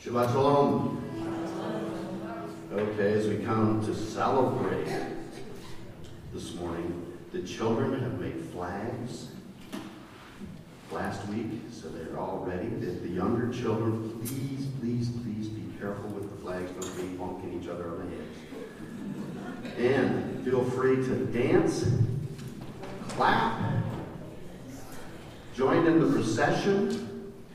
Shabbat Shalom. Okay, as we come to celebrate this morning, the children have made flags last week, so they're all ready. The younger children, please, please, please be careful with the flags. Don't be bonking each other on the heads. And feel free to dance, clap, join in the procession,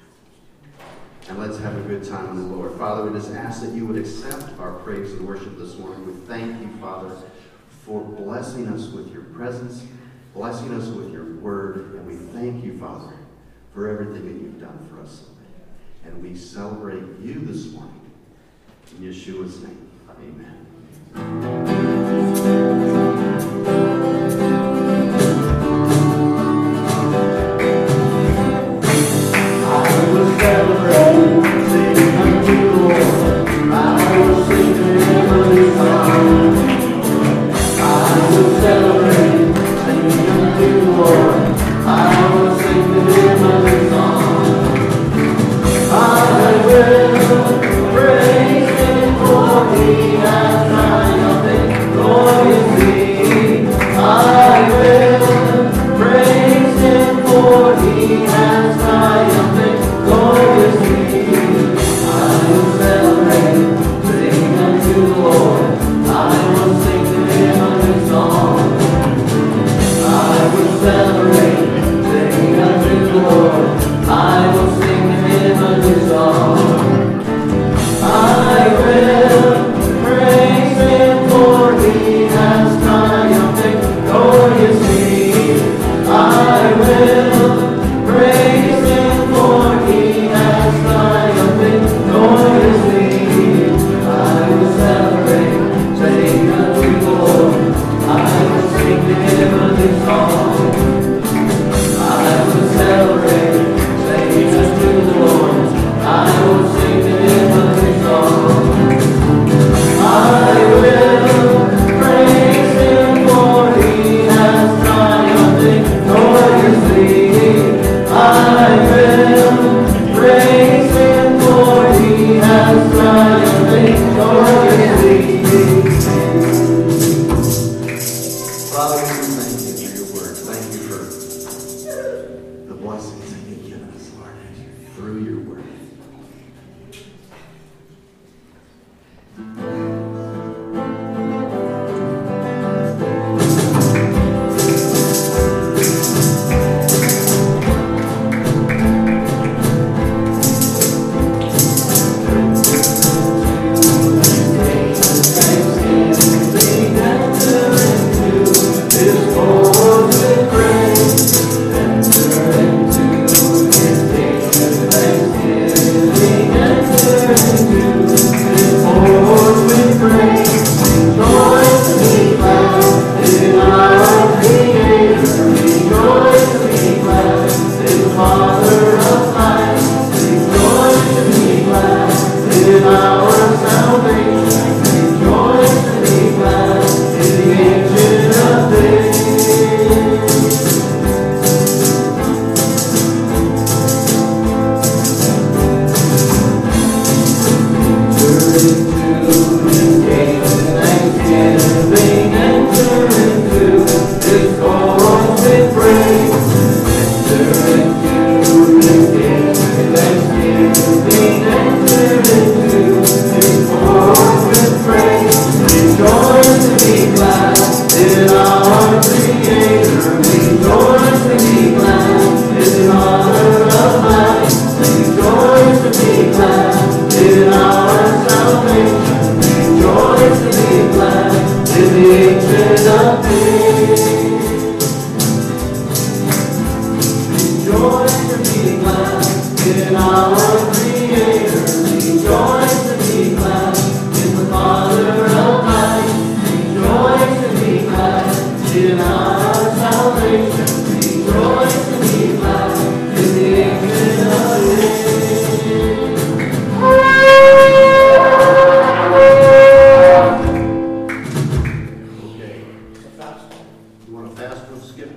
and let's have a good time in the Lord. Father, we just ask that you would accept our praise and worship this morning. We thank you, Father, for blessing us with your presence, blessing us with your word, and we thank you, Father, for everything that you've done for us. And we celebrate you this morning. In Yeshua's name, amen.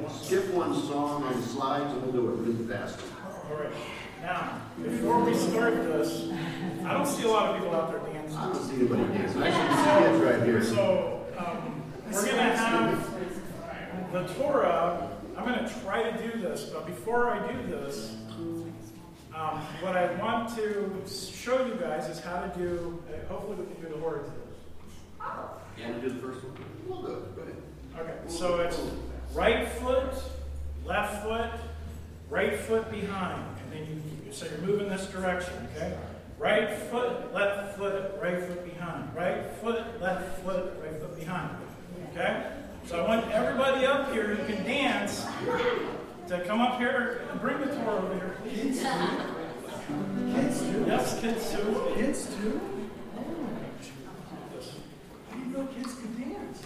Now, before we start script this. I don't see a lot of people out there dancing. I don't see anybody dancing. I see kids right here. So we're going to have the Torah. I'm going to try to do this, but before I do this, what I want to show you guys is how to do, hopefully we can do the horror to this. You want to do the first one? We'll do it. Go ahead. Okay, so it's right foot, right foot behind. And then so you're moving this direction, okay? Right foot, left foot, right foot behind. Right foot, left foot, right foot behind. Okay? So I want everybody up here who can dance to come up here and bring the Torah over here, please. Kids too? Yes, kids too. Kids too? I didn't know kids could dance.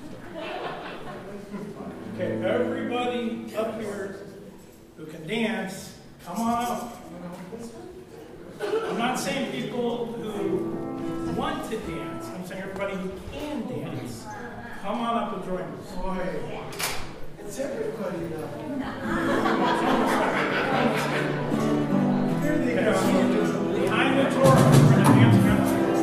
Okay, everybody up here who can dance, come on up. I'm not saying people who want to dance. I'm saying everybody who can dance. Come on up and join us. Boy, it's everybody now. Here they go. Behind the Torah, we're going to dance around the Torah.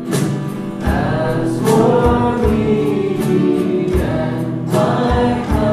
As for me and my house.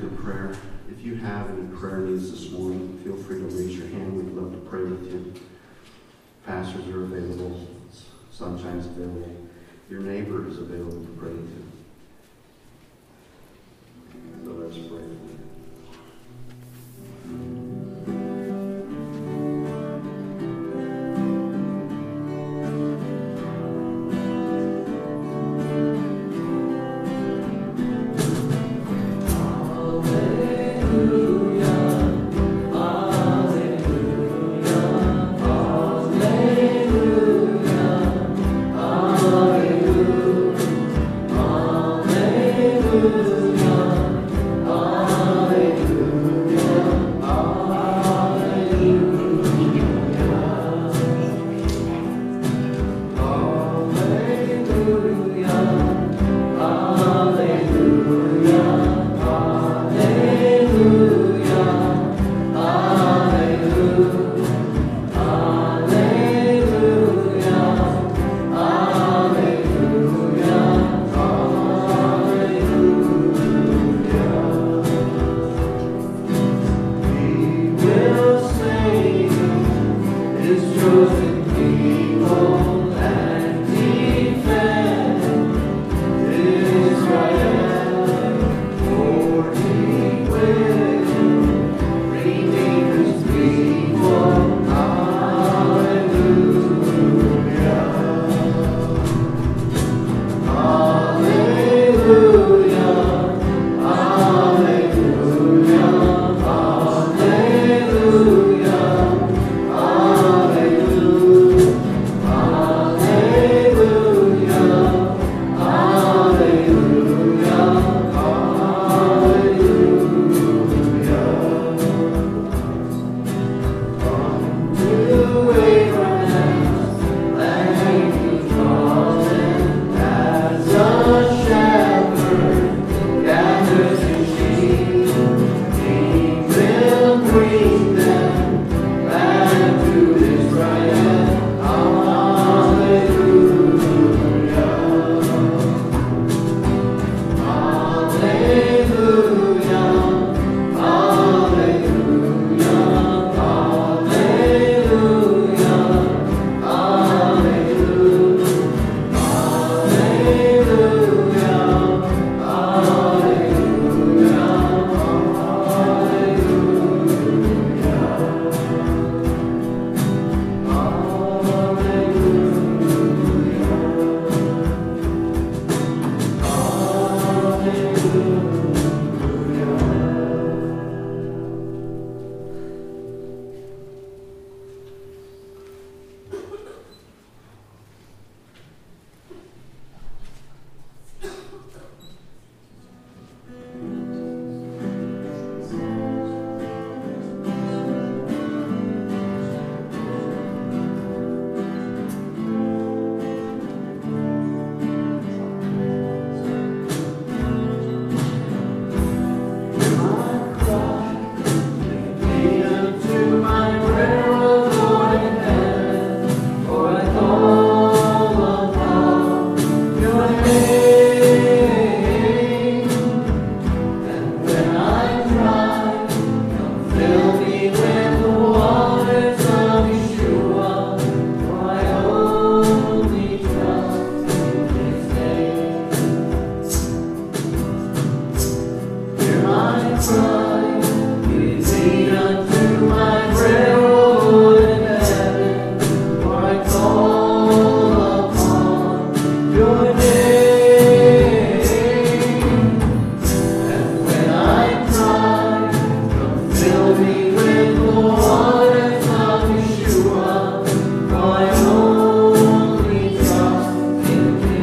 the prayer. If you have any prayer needs this morning, feel free to raise your hand. We'd love to pray with you. Pastors are available. Sunshine's available. Your neighbor is available to pray with you. So let's pray.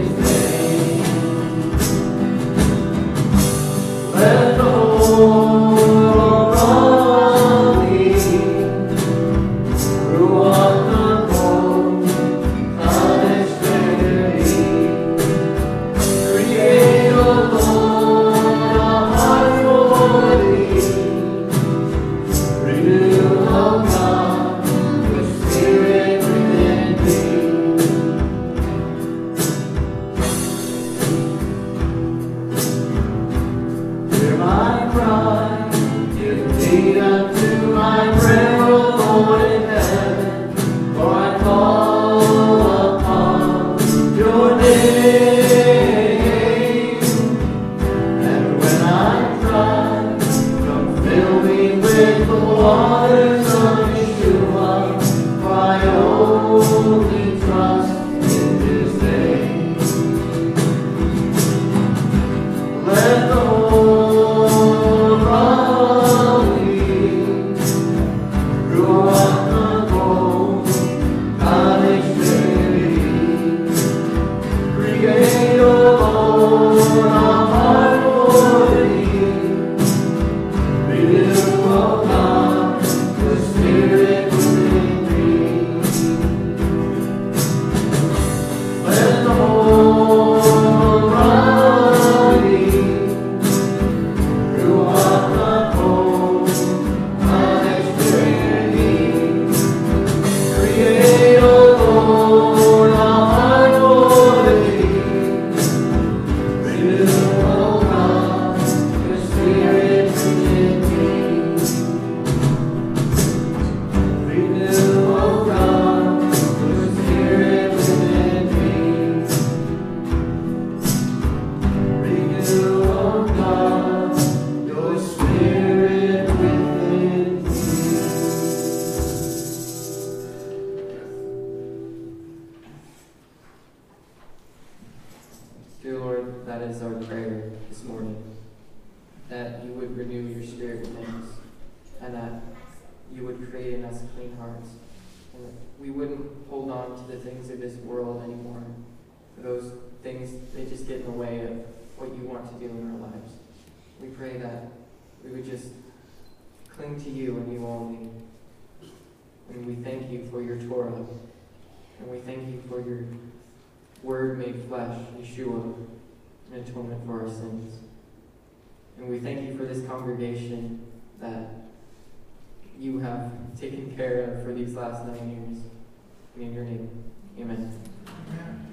Let the renew your spirit within us, and that you would create in us clean hearts, and that we wouldn't hold on to the things of this world anymore. For those things, they just get in the way of what you want to do in our lives. We pray that we would just cling to you and you only. And we thank you for your Torah. And we thank you for your Word made flesh, Yeshua, an atonement for our sins. And we thank you for this congregation that you have taken care of for these last 9 years. In your name, amen. Amen.